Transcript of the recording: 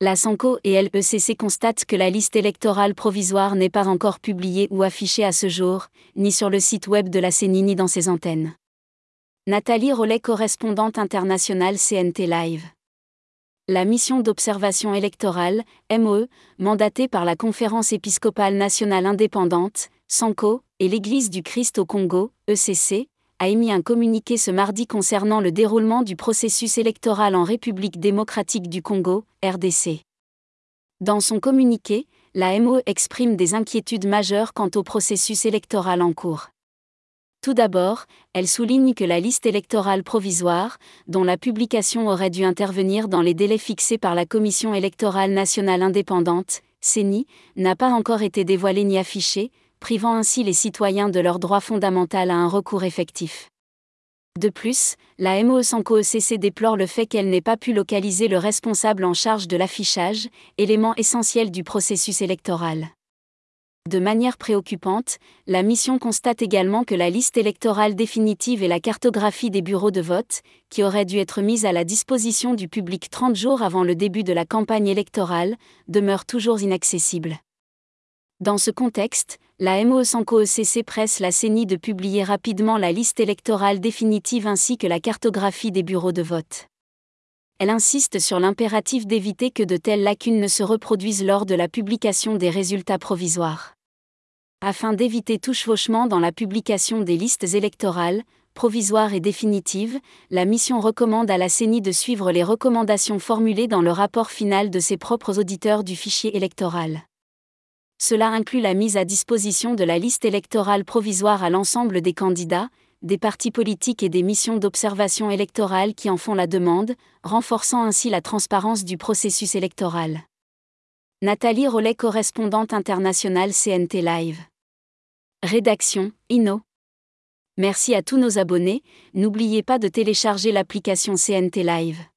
La Sanco et l'ECC constatent que la liste électorale provisoire n'est pas encore publiée ou affichée à ce jour, ni sur le site web de la CENI ni dans ses antennes. Nathalie Rollet, correspondante internationale CNT Live. La mission d'observation électorale, MOE, mandatée par la Conférence épiscopale nationale indépendante, SANCO, et l'Église du Christ au Congo, ECC, a émis un communiqué ce mardi concernant le déroulement du processus électoral en République démocratique du Congo, RDC. Dans son communiqué, la MOE exprime des inquiétudes majeures quant au processus électoral en cours. Tout d'abord, elle souligne que la liste électorale provisoire, dont la publication aurait dû intervenir dans les délais fixés par la Commission électorale nationale indépendante, CENI, n'a pas encore été dévoilée ni affichée, privant ainsi les citoyens de leur droit fondamental à un recours effectif. De plus, la MOE Sanco ECC déplore le fait qu'elle n'ait pas pu localiser le responsable en charge de l'affichage, élément essentiel du processus électoral. De manière préoccupante, la mission constate également que la liste électorale définitive et la cartographie des bureaux de vote, qui auraient dû être mises à la disposition du public 30 jours avant le début de la campagne électorale, demeurent toujours inaccessibles. Dans ce contexte, la MOE Sanco ECC presse la CENI de publier rapidement la liste électorale définitive ainsi que la cartographie des bureaux de vote. Elle insiste sur l'impératif d'éviter que de telles lacunes ne se reproduisent lors de la publication des résultats provisoires. Afin d'éviter tout chevauchement dans la publication des listes électorales, provisoires et définitives, la mission recommande à la CENI de suivre les recommandations formulées dans le rapport final de ses propres auditeurs du fichier électoral. Cela inclut la mise à disposition de la liste électorale provisoire à l'ensemble des candidats, des partis politiques et des missions d'observation électorale qui en font la demande, renforçant ainsi la transparence du processus électoral. Nathalie Rollet, correspondante internationale CNT Live. Rédaction, Inno. Merci à tous nos abonnés, n'oubliez pas de télécharger l'application CNT Live.